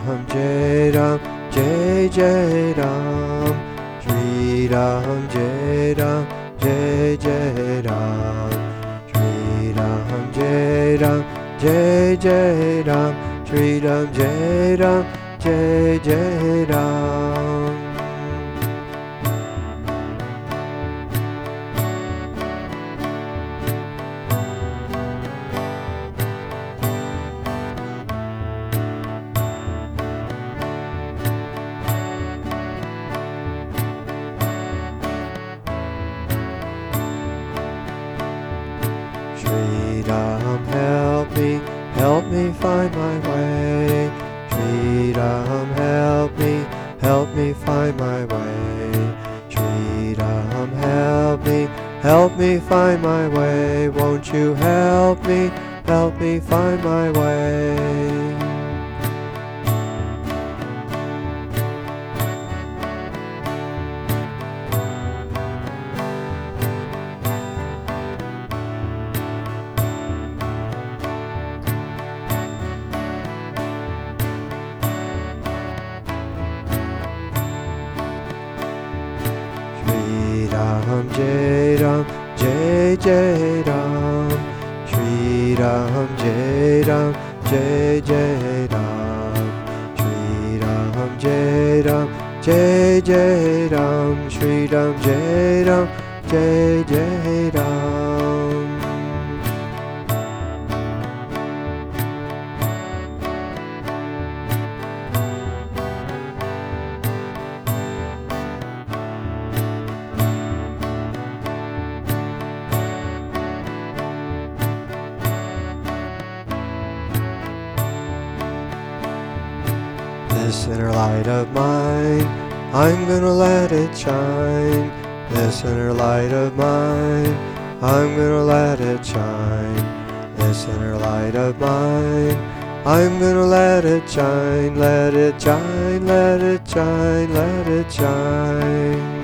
Ram, Jai Ram, Jai Jai Ram, Shri Ram, Jai Ram, Jai Jai Ram, Shri Ram, Jai Ram, Jai Jai Ram, Shri Ram, Jai Ram, Jai Jai Ram. Shri Ram, help me find my way. Shri Ram, help me find my way. Shri Ram, help me find my way. Won't you help me find my way. Shri Ram, Jai Ram, Jai Jai Ram, Shri Ram, Jai Ram, Jai Jai Ram, Shri Ram, Jai Ram, Jai Jai Ram, Shri Ram, Jai Ram, Jai Jai Ram. This inner light of mine, I'm gonna let it shine. This inner light of mine, I'm gonna let it shine. This inner light of mine, I'm gonna let it shine, let it shine, let it shine, let it shine.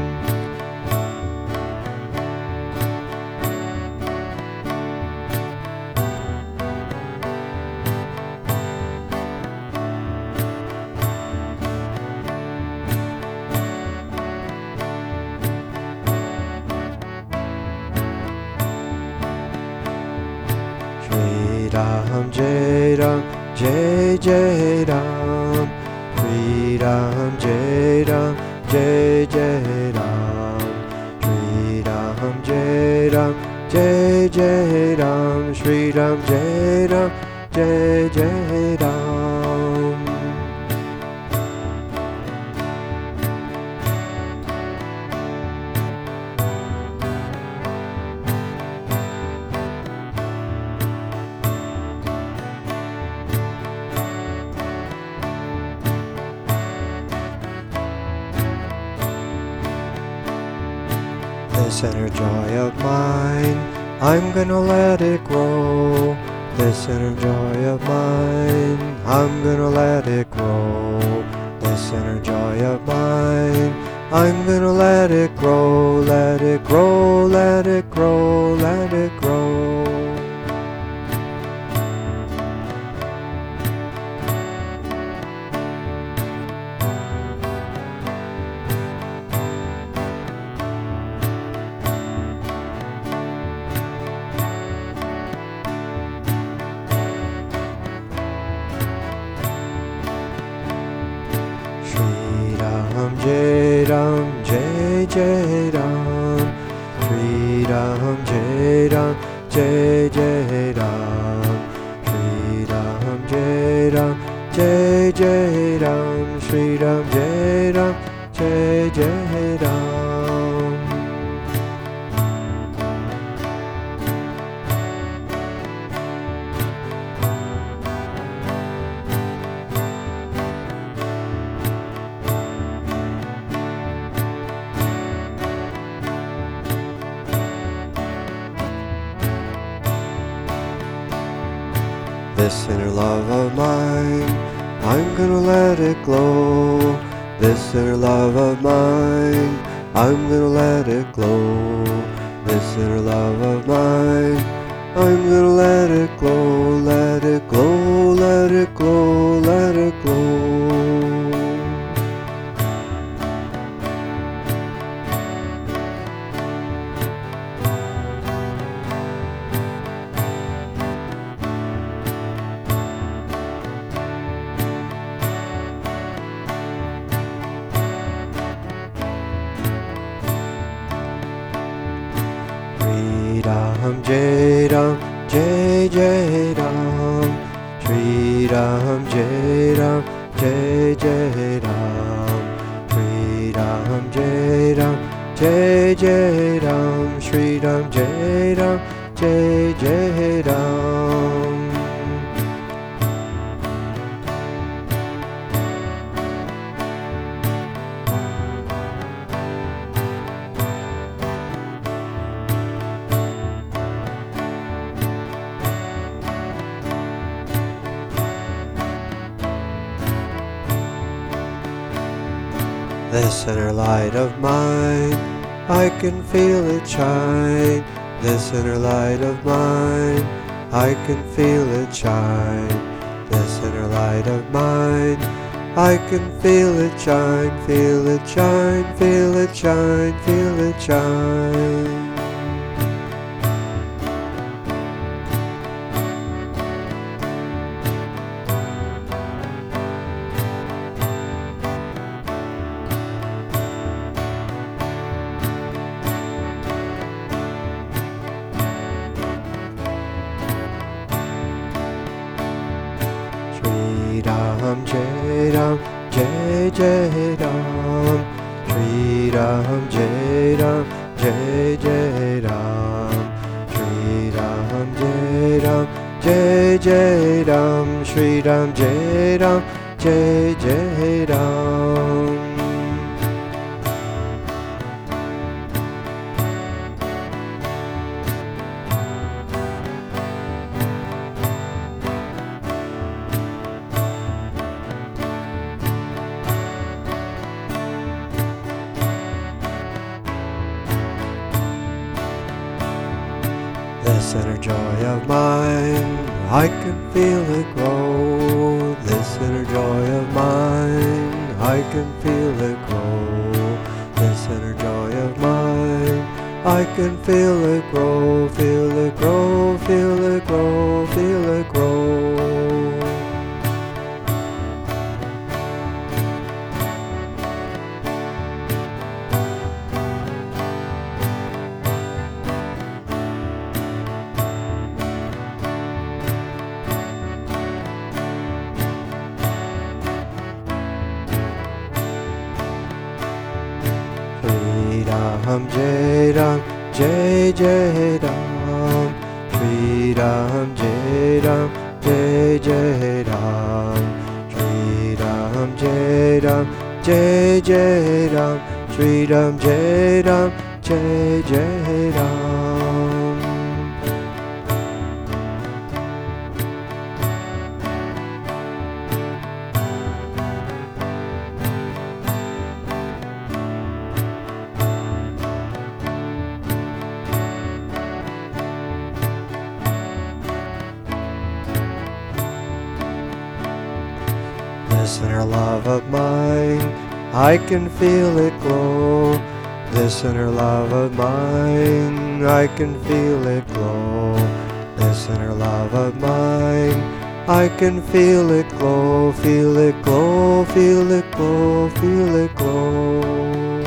Shri Ram, Jai Ram, Jai Jai Ram, Shri Ram, Jai Ram, Jai Jai Ram, Shri Ram, Jai Ram, Jai Jai Ram, Shri Ram, Jai Ram, Jai Jai Ram. This inner joy of mine, I'm gonna let it grow. This inner joy of mine, I'm gonna let it grow. This inner joy of mine, I'm gonna let it grow, let it grow, let it grow, let it grow. Shri Ram, Jai Ram, Jai Jai Ram, Shri Ram, Jai Ram, Jai Jai Ram, Shri Ram, Jai Ram, Jai Jai Ram, Shri Ram, Jai Ram, Jai Jai Ram. This inner love of mine, I'm gonna let it glow. This inner love of mine, I'm gonna let it glow. This inner love of mine, I'm gonna let it glow, let it glow, let it glow, let it glow. Jai Ram, Shri Ram Jai Ram, Jai Jai Ram, Shri Ram Jai Ram, Jai Jai Ram, Shri Ram Jai Ram, Jai Jai Ram. This inner light of mine, I can feel it shine. This inner light of mine, I can feel it shine. This inner light of mine, I can feel it shine, feel it shine, feel it shine, feel it shine. Shri Ram Jai Ram, Jai Jai Ram, Shri Ram Jai Ram, Jai Jai Ram, Shri Ram Jai Ram, Jai Jai Ram, Shri Ram Jai Ram, Jai Jai Ram. This inner joy of mine, I can feel it grow. This inner joy of mine, I can feel it grow. This inner joy of mine, I can feel it grow, feel it grow, feel it grow, feel it grow. Shri Ram Jai Ram, Jai Jai Ram, Shri Ram Jai Ram, Jai Jai Ram, Shri Ram Jai Ram, Jai Jai Ram, Shri Ram Jai Ram, Jai Jai Ram. This inner love of mine, I can feel it glow. This inner love of mine, I can feel it glow. This inner love of mine, I can feel it glow, feel it glow, feel it glow, feel it glow.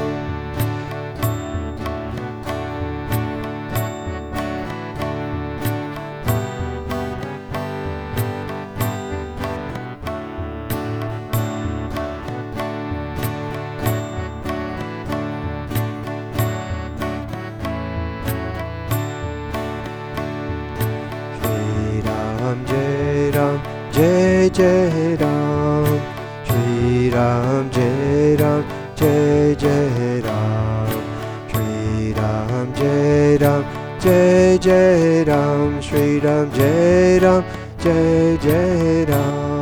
Ram Jai Ram, Jai Jai Ram, Shri Ram Jai Ram, Jai Jai Ram, Shri Ram Jai Ram, Jai Jai Ram, Shri Ram Jai Ram, Jai Jai Ram.